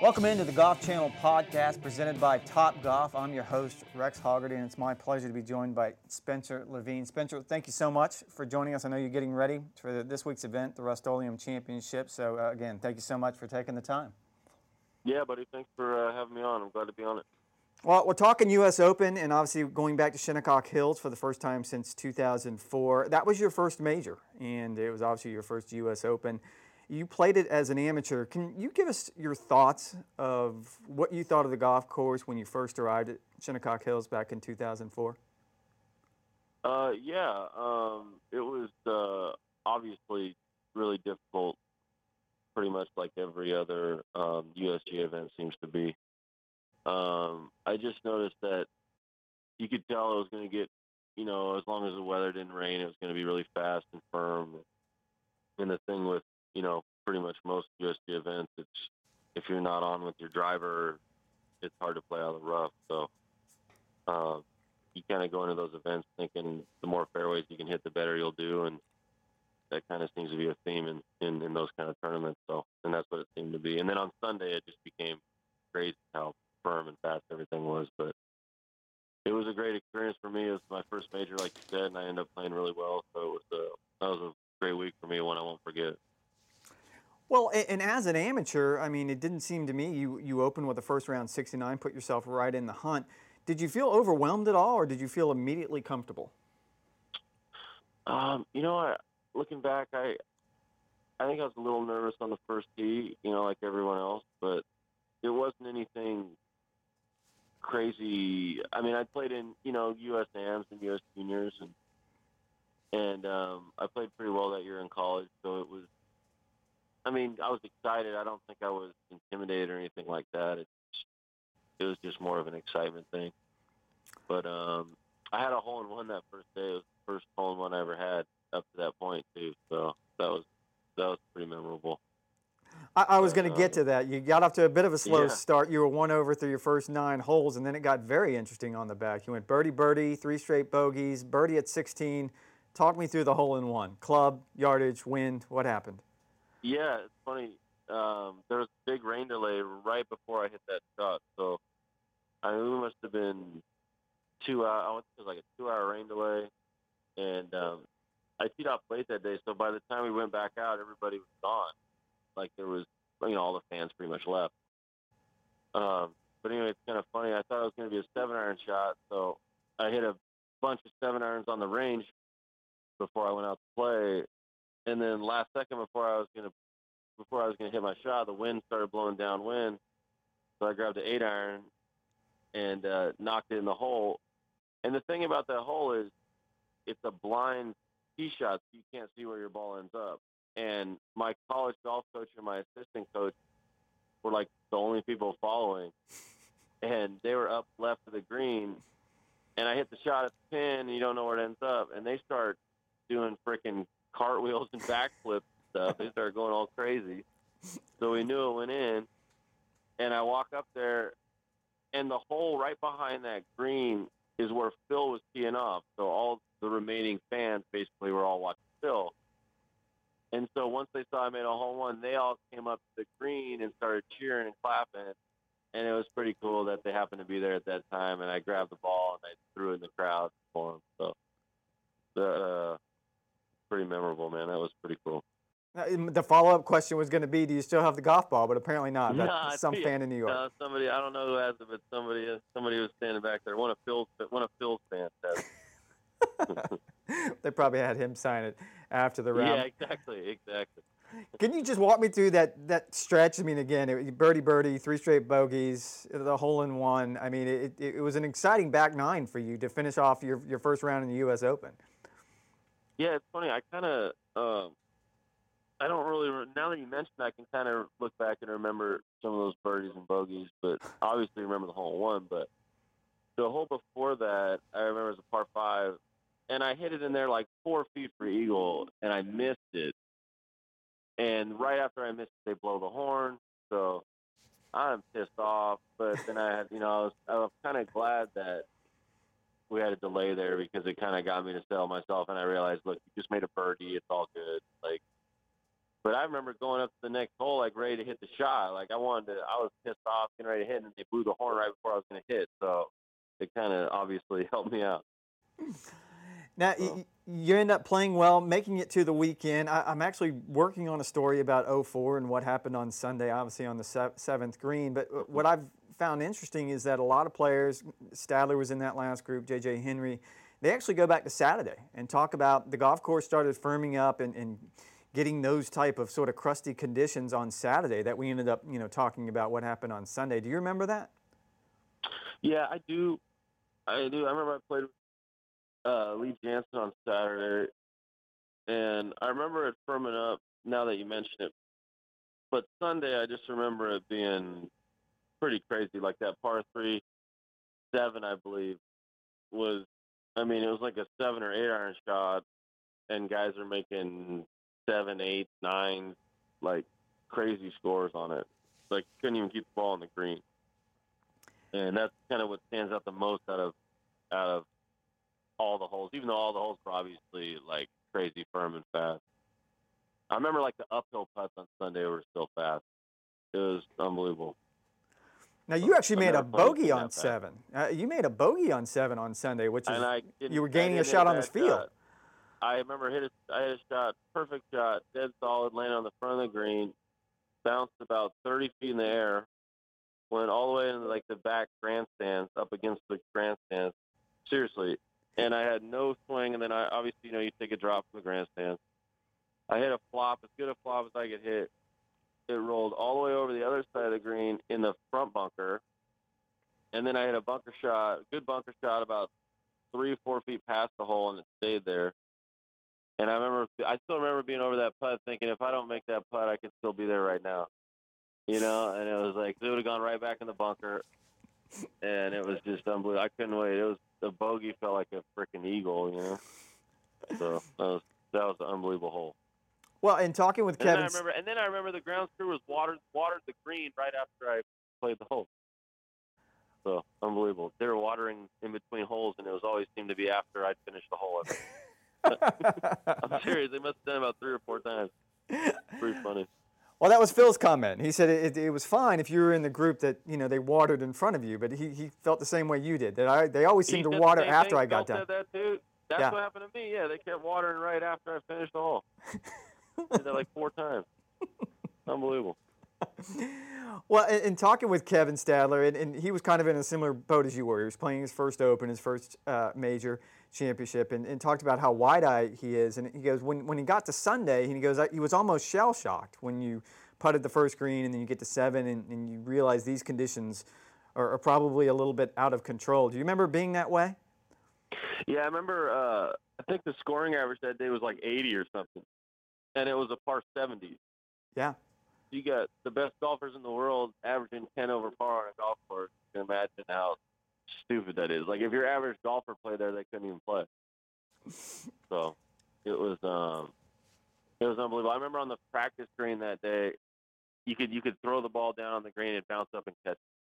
Welcome into the Golf Channel podcast presented by Top Golf. I'm your host, Rex Hoggerty, and it's my pleasure to be joined by Spencer Levine. Spencer, thank you so much for joining us. I know you're getting ready for this week's event, the Rust-Oleum Championship. So, again, thank you so much for taking the time. Yeah, buddy. Thanks for having me on. I'm glad to be on it. Well, we're talking U.S. Open and obviously going back to Shinnecock Hills for the first time since 2004. That was your first major, and it was obviously your first U.S. Open. You played it as an amateur. Can you give us your thoughts of what you thought of the golf course when you first arrived at Shinnecock Hills back in 2004? It was obviously really difficult, pretty much like every other USG event seems to be. I just noticed that you could tell it was going to get, as long as the weather didn't rain, it was going to be really fast and firm. And the thing with, pretty much most USG events, it's if you're not on with your driver, it's hard to play out of the rough. So you kind of go into those events thinking the more fairways you can hit, the better you'll do. And that kind of seems to be a theme in those kind of tournaments. So, and that's what it seemed to be. And then on Sunday, it just became crazy how firm and fast everything was. But it was a great experience for me. It was my first major, like you said, and I ended up playing really well. So that was a great week for me, one I won't forget. Well, and as an amateur, I mean, it didn't seem to me you opened with a first round 69, put yourself right in the hunt. Did you feel overwhelmed at all, or did you feel immediately comfortable? Looking back, I think I was a little nervous on the first tee, like everyone else, but it wasn't anything crazy. I mean, I played in, U.S. AMs and U.S. Juniors, and I played pretty well that year in college, so it was, I was excited. I don't think I was intimidated or anything like that. It was just more of an excitement thing. But I had a hole-in-one that first day. It was the first hole-in-one I ever had up to that point, too, so that was pretty memorable. I was going to get to that. You got off to a bit of a slow start. You were 1 over through your first 9 holes, and then it got very interesting on the back. You went birdie, 3 straight bogeys, birdie at 16. Talk me through the hole-in-one. Club, yardage, wind, what happened? Yeah, it's funny. There was a big rain delay right before I hit that shot, so we must have been 2 hours. I think it was like a 2-hour rain delay, and I teed off late that day, so by the time we went back out, everybody was gone. Like there was, all the fans pretty much left. But anyway, it's kind of funny. I thought it was going to be a 7-iron shot, so I hit a bunch of 7-irons on the range before I went out to play, and then last second before I was going to hit my shot, the wind started blowing downwind, so I grabbed the 8-iron and knocked it in the hole. And the thing about that hole is it's a blind tee shot, so you can't see where your ball ends up. And my college golf coach and my assistant coach were like the only people following, and they were up left of the green, and I hit the shot at the pin, and you don't know where it ends up, and they start doing freaking cartwheels and backflips and stuff. They started going all crazy. So we knew it went in, and I walk up there, and the hole right behind that green is where Phil was teeing off. So all the remaining fans basically were all watching Phil. And so once they saw I made a hole-in-one, they all came up to the green and started cheering and clapping. And it was pretty cool that they happened to be there at that time. And I grabbed the ball and I threw it in the crowd for them. So pretty memorable, man. That was pretty cool. The follow-up question was going to be, do you still have the golf ball? But apparently not. That's some fan in New York. Somebody, I don't know who has it, but somebody was standing back there. One of Phil's fans has it. They probably had him sign it after the round. Yeah, exactly. Can you just walk me through that stretch? I mean, again, birdie, 3 straight bogeys, the hole-in-one. I mean, it was an exciting back 9 for you to finish off your first round in the U.S. Open. Yeah, it's funny. I kind of, I don't really, now that you mentioned it, I can kind of look back and remember some of those birdies and bogeys, but obviously remember the hole-in-one. But the hole before that, I remember it was a par 5, and I hit it in there like 4 feet for eagle, and I missed it. And right after I missed it, they blow the horn. So I'm pissed off. But then I was kind of glad that we had a delay there because it kind of got me to settle myself. And I realized, look, you just made a birdie. It's all good. Like, But I remember going up to the next hole, like ready to hit the shot. Like I was pissed off, getting ready to hit, and they blew the horn right before I was going to hit. So it kind of obviously helped me out. Now, So you end up playing well, making it to the weekend. I'm actually working on a story about '04 and what happened on Sunday, obviously on the seventh green. But what I've found interesting is that a lot of players, Stadler was in that last group, J.J. Henry, they actually go back to Saturday and talk about the golf course started firming up and getting those type of sort of crusty conditions on Saturday that we ended up, talking about what happened on Sunday. Do you remember that? yeah, I do. I do. I remember I played with Lee Jansen on Saturday, and I remember it firming up. Now that you mention it, but Sunday I just remember it being pretty crazy. Like that par 3-7, I believe, was. I mean, it was like a 7 or 8 iron shot, and guys are making 7, 8, 9, like crazy scores on it. Like couldn't even keep the ball on the green, and that's kind of what stands out the most out of all the holes. Even though all the holes were obviously like crazy firm and fast. I remember like the uphill putts on Sunday were still fast. It was unbelievable. Now you actually I've made a never played bogey anything on that fast. 7. You made a bogey on 7 on Sunday, which And is I you didn't. were I gaining a didn't hit a shot on this bad field. shot. I remember I hit a shot, perfect shot, dead solid, landed on the front of the green, bounced about 30 feet in the air, went all the way into like the back grandstands, up against the grandstands. Seriously. And I had no swing, and then I obviously, you take a drop from the grandstands. I hit a flop, as good a flop as I could hit. It rolled all the way over the other side of the green in the front bunker, and then I hit a good bunker shot, about 3 or 4 feet past the hole, and it stayed there. And I still remember being over that putt, thinking if I don't make that putt, I could still be there right now. And it was like it would have gone right back in the bunker, and it was just unbelievable. I couldn't wait. The bogey felt like a freaking eagle. So that was an unbelievable hole. Well, in talking with And then Kevin, I remember the grounds crew was watered the green right after I played the hole. So unbelievable. They were watering in between holes, and it was always seemed to be after I'd finished the hole. I'm serious. They must have done about 3 or 4 times. Pretty funny. well, that was Phil's comment. He said it was fine if you were in the group that they watered in front of you, but he felt the same way you did. They always seemed to He said water the same after thing. I got Phil done. said that too. That's Yeah. what happened to me. Yeah, they kept watering right after I finished the hole. Did that like 4 times. Unbelievable. Well, in talking with Kevin Stadler, and he was kind of in a similar boat as you were. He was playing his first Open, his first major championship, and talked about how wide-eyed he is. And he goes, when he got to Sunday, he goes, he was almost shell-shocked when you putted the first green and then you get to 7 and you realize these conditions are probably a little bit out of control. Do you remember being that way? Yeah, I remember. I think the scoring average that day was like 80 or something, and it was a par 70. Yeah. You got the best golfers in the world averaging 10 over par on a golf course. You can imagine how stupid that is. Like if your average golfer played there, they couldn't even play. So it was unbelievable. I remember on the practice green that day, you could throw the ball down on the green and bounce up and catch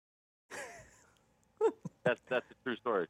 it. That's a true story.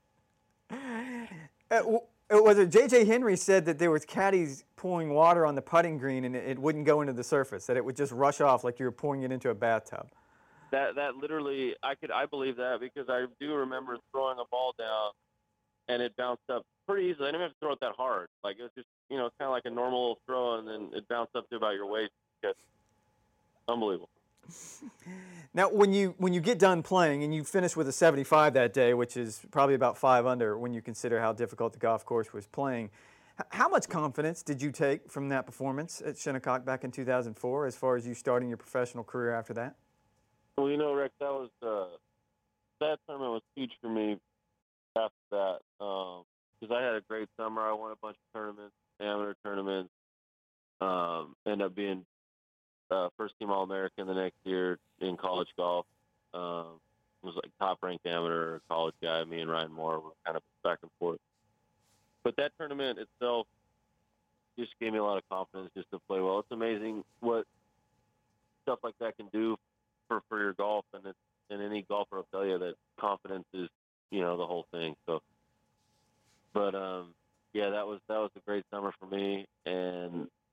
Was it J.J. Henry said that there was caddies pouring water on the putting green and it wouldn't go into the surface, that it would just rush off like you were pouring it into a bathtub. That literally, I believe that because I do remember throwing a ball down and it bounced up pretty easily. I didn't have to throw it that hard. Like it was just kind of like a normal throw, and then it bounced up to about your waist. Unbelievable. Now, when you get done playing and you finish with a 75 that day, which is probably about 5 under when you consider how difficult the golf course was playing, how much confidence did you take from that performance at Shinnecock back in 2004 as far as you starting your professional career after that? Well, Rick, that tournament was huge for me after that because I had a great summer. I won a bunch of tournaments, amateur tournaments, ended up being first team All-American the next year in college golf. Was like top-ranked amateur college guy. Me and Ryan Moore were kind of back and forth. But that tournament itself just gave me a lot of confidence just to play well. It's amazing what stuff like that can do for your golf, and any golfer will tell you that confidence is the whole thing. So, but yeah, that was a great summer for me, and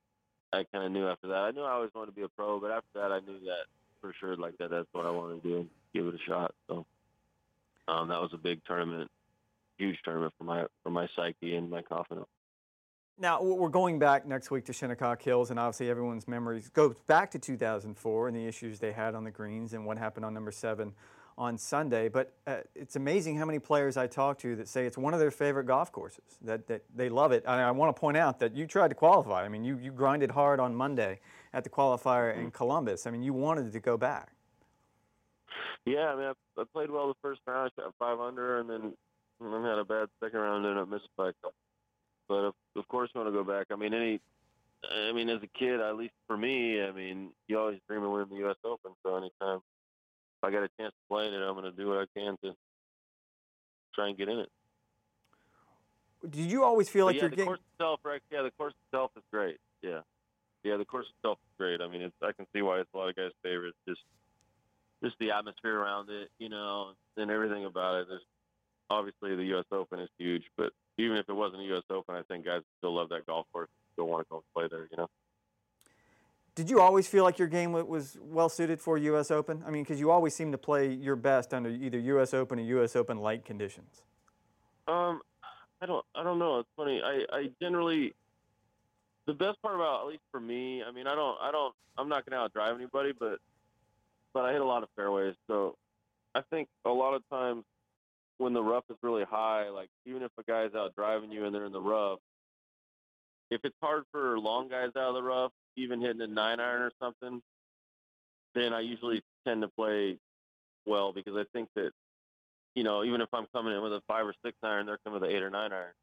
I kind of knew after that. I knew I always wanted to be a pro, but after that, I knew that for sure, like that's what I wanted to do and give it a shot. So that was a big tournament, huge tournament for my psyche and my confidence. Now, we're going back next week to Shinnecock Hills, and obviously everyone's memories goes back to 2004 and the issues they had on the greens and what happened on number 7 on Sunday. But it's amazing how many players I talk to that say it's one of their favorite golf courses, that they love it. And I want to point out that you tried to qualify. I mean, you grinded hard on Monday at the qualifier in Columbus. I mean, you wanted to go back. Yeah, I mean, I played well the first round. I shot 5 under, and then I had a bad second round and ended up missing by a couple. But of course, I want to go back. I mean, as a kid, at least for me, I mean, you always dream of winning the U.S. Open. So anytime I got a chance to play in it, I'm going to do what I can to try and get in it. Did you always feel like yeah, your the game? course itself, right? Yeah, the course itself is great. Yeah, the course itself is great. I mean, I can see why it's a lot of guys' favorite. Just the atmosphere around it, and everything about it. Obviously, the U.S. Open is huge, but even if it wasn't a U.S. Open, I think guys still love that golf course, still want to go play there. Did you always feel like your game was well suited for U.S. Open? I mean, because you always seem to play your best under either U.S. Open or U.S. Open light conditions. I don't know. It's funny. I generally, the best part about, at least for me, I mean, I'm not going to outdrive anybody, but I hit a lot of fairways. So I think a lot of times when the rough is really high, like even if a guy's out driving you and they're in the rough, if it's hard for long guys out of the rough, even hitting a 9-iron or something, then I usually tend to play well because I think that, even if I'm coming in with a 5 or 6-iron, they're coming with an 8 or 9-iron.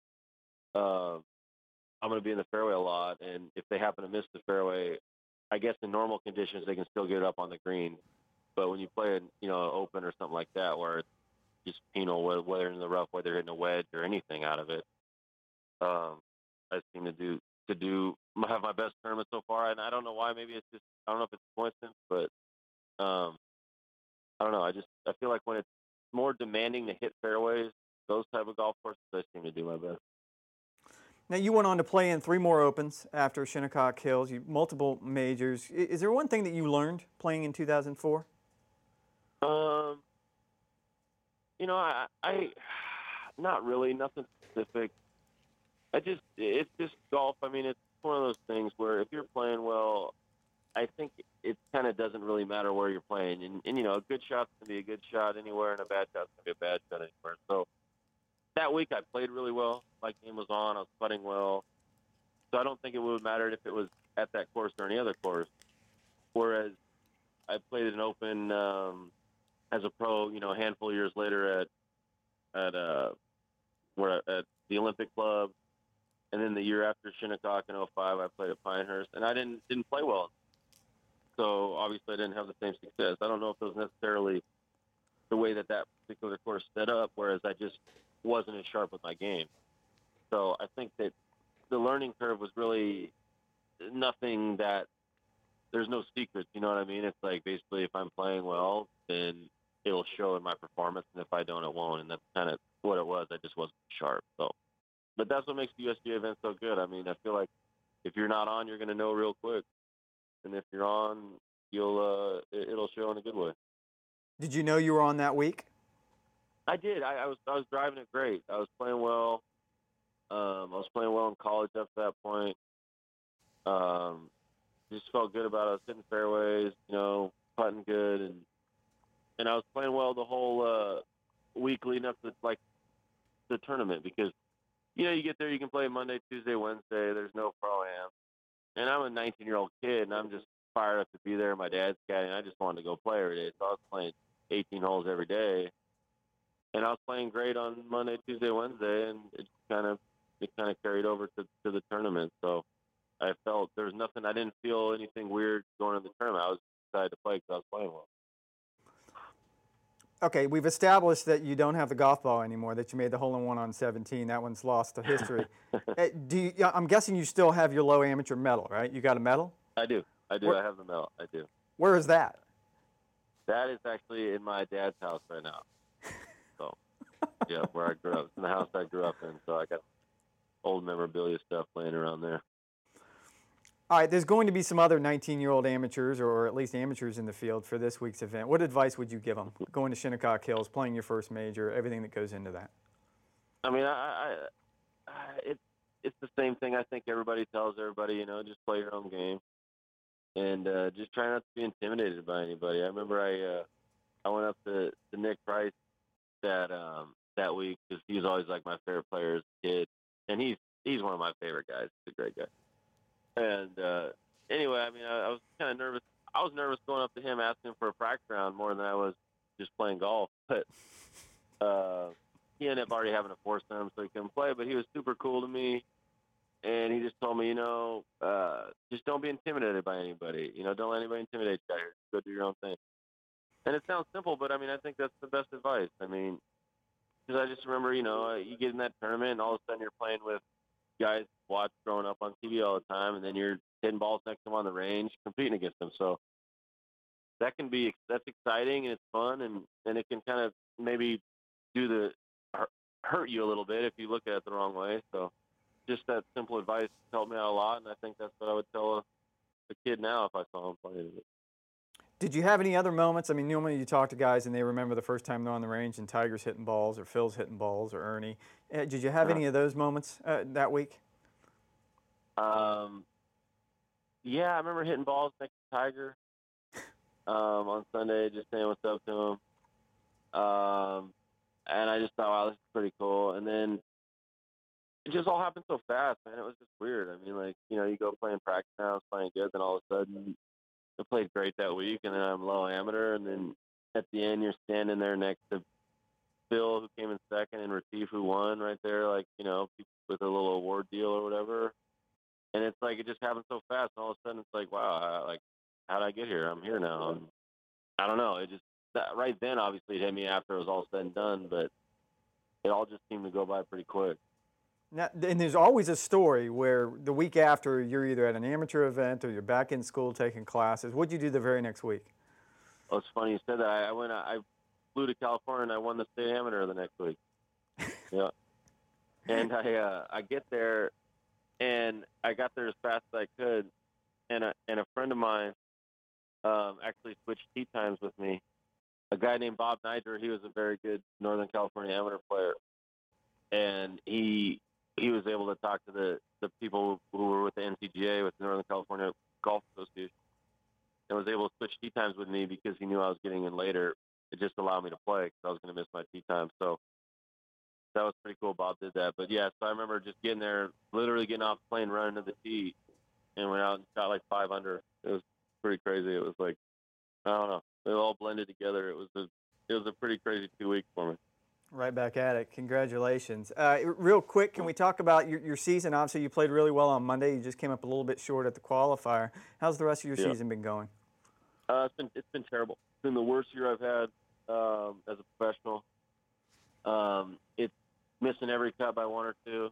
I'm going to be in the fairway a lot, and if they happen to miss the fairway, I guess in normal conditions they can still get it up on the green. But when you play an open or something like that, where it's just whether in the rough, whether they're hitting a wedge or anything out of it, I seem to have my best tournament so far, and I don't know why. Maybe it's just, I don't know if it's a coincidence, but I don't know. I feel like when it's more demanding to hit fairways, those type of golf courses, I seem to do my best. Now, you went on to play in 3 more Opens after Shinnecock Hills, multiple majors. Is there one thing that you learned playing in 2004? I not really, nothing specific. It's just golf. I mean, it's one of those things where if you're playing well, I think it kind of doesn't really matter where you're playing. And a good shot's going to be a good shot anywhere, and a bad shot's going to be a bad shot anywhere. So that week I played really well. My game was on. I was putting well. So I don't think it would have mattered if it was at that course or any other course. Whereas I played an Open as a pro, a handful of years later at the Olympic Club. And then the year after Shinnecock in 05, I played at Pinehurst, and I didn't play well. So obviously I didn't have the same success. I don't know if it was necessarily the way that particular course set up, whereas I just wasn't as sharp with my game. So I think that the learning curve was really nothing that there's no secrets. You know what I mean? It's like basically if I'm playing well, then it'll show in my performance, and if I don't, it won't. And that's kind of what it was. I just wasn't sharp. So. But that's what makes the USGA event so good. I mean, I feel like if you're not on, you're going to know real quick, and if you're on, it'll show in a good way. Did you know you were on that week? I did. I was driving it great. I was playing well. I was playing well in college up to that point. Just felt good about it. I was hitting fairways, putting good, and I was playing well the whole week leading up to the tournament because. You get there, you can play Monday, Tuesday, Wednesday. There's no pro-am. And I'm a 19-year-old kid, and I'm just fired up to be there. My dad's caddy, and I just wanted to go play every day. So I was playing 18 holes every day. And I was playing great on Monday, Tuesday, Wednesday, and it kind of carried over to the tournament. So I felt there was nothing. I didn't feel anything weird going to the tournament. I was excited to play because I was playing well. Okay, we've established that you don't have the golf ball anymore, that you made the hole-in-one on 17. That one's lost to history. I'm guessing you still have your low amateur medal, right? You got a medal? I do. I have the medal. I do. Where is that? That is actually in my dad's house right now. So, yeah, where I grew up. It's in the house I grew up in. So I got old memorabilia stuff laying around there. All right, there's going to be some other 19-year-old amateurs, or at least amateurs in the field for this week's event. What advice would you give them going to Shinnecock Hills, playing your first major, everything that goes into that? I mean, it's the same thing I think everybody tells everybody, just play your own game. And just try not to be intimidated by anybody. I remember I went up to Nick Price that week because he was always like my favorite player as a kid. And he's one of my favorite guys. He's a great guy. And anyway, I mean, I was kind of nervous. I was nervous going up to him asking him for a practice round more than I was just playing golf. But he ended up already having a foursome, so he couldn't play. But he was super cool to me, and he just told me, just don't be intimidated by anybody. Don't let anybody intimidate you out here. Go do your own thing. And it sounds simple, but I mean, I think that's the best advice. I mean, because I just remember, you get in that tournament, and all of a sudden you're playing with guys watch growing up on TV all the time, and then you're hitting balls next to them on the range, competing against them. So that's exciting and it's fun, and it can kind of maybe hurt you a little bit if you look at it the wrong way. So just that simple advice helped me out a lot, and I think that's what I would tell a kid now if I saw him playing it. Did you have any other moments? I mean, normally you talk to guys and they remember the first time they're on the range and Tiger's hitting balls or Phil's hitting balls or Ernie. Did you have any of those moments that week? Yeah, I remember hitting balls next to Tiger on Sunday, just saying what's up to him. And I just thought, wow, this is pretty cool. And then it just all happened so fast, man. It was just weird. I mean, like, you go playing practice now, I was playing good, then all of a sudden I played great that week, and then I'm low amateur, and then at the end you're standing there next to Phil, who came in second, and Retief, who won right there, like, with a little award deal or whatever. And it's like it just happened so fast, and all of a sudden it's like, wow, how did I get here? I'm here now. And I don't know. It just right then, obviously, it hit me after it was all said and done, but it all just seemed to go by pretty quick. Now, and there's always a story where the week after you're either at an amateur event or you're back in school taking classes. What'd you do the very next week? Well, it's funny you said that. I flew to California and I won the state amateur the next week. Yeah. And I get there, and I got there as fast as I could, and a friend of mine actually switched tee times with me. A guy named Bob Niger, he was a very good Northern California amateur player, and he was able to talk to the people who were with the NCGA, with the Northern California Golf Association, and was able to switch tee times with me because he knew I was getting in later. It just allowed me to play because I was going to miss my tee time. So that was pretty cool. Bob did that. But, yeah, so I remember just getting there, literally getting off the plane, running to the tee, and went out and shot like 5 under. It was pretty crazy. It was like, I don't know. It all blended together. It was a pretty crazy 2 weeks for me. Right back at it. Congratulations. Real quick, can we talk about your season? Obviously, you played really well on Monday. You just came up a little bit short at the qualifier. How's the rest of your season been going? It's been terrible. It's been the worst year I've had as a professional. It's missing every cut by 1 or 2,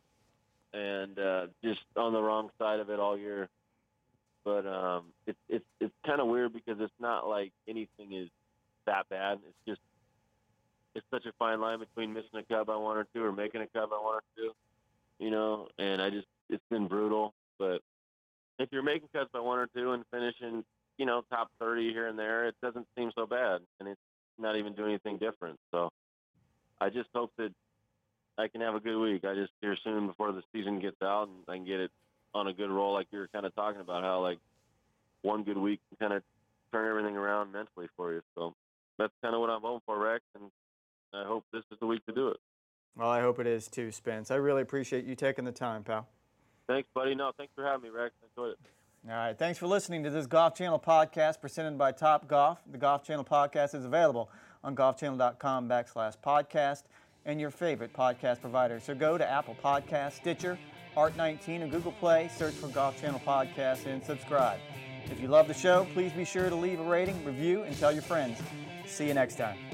and just on the wrong side of it all year. But it's kind of weird because it's not like anything is that bad. It's just it's such a fine line between missing a cut by 1 or 2 or making a cut by 1 or 2, and it's been brutal. But if you're making cuts by 1 or 2 and finishing, top 30 here and there, it doesn't seem so bad, and it's not even doing anything different. So I just hope that I can have a good week. I just here soon before the season gets out, and I can get it on a good roll, like you were kind of talking about, how like one good week can kind of turn everything around mentally for you. So that's kind of what I'm hoping for, Rex, and I hope this is the week to do it. Well, I hope it is too, Spence. I really appreciate you taking the time, pal. Thanks, buddy. No, thanks for having me, Rex. I enjoyed it. All right. Thanks for listening to this Golf Channel podcast presented by Top Golf. The Golf Channel podcast is available on golfchannel.com/podcast and your favorite podcast provider. So go to Apple Podcasts, Stitcher, Art19, and Google Play. Search for Golf Channel Podcast and subscribe. If you love the show, please be sure to leave a rating, review, and tell your friends. See you next time.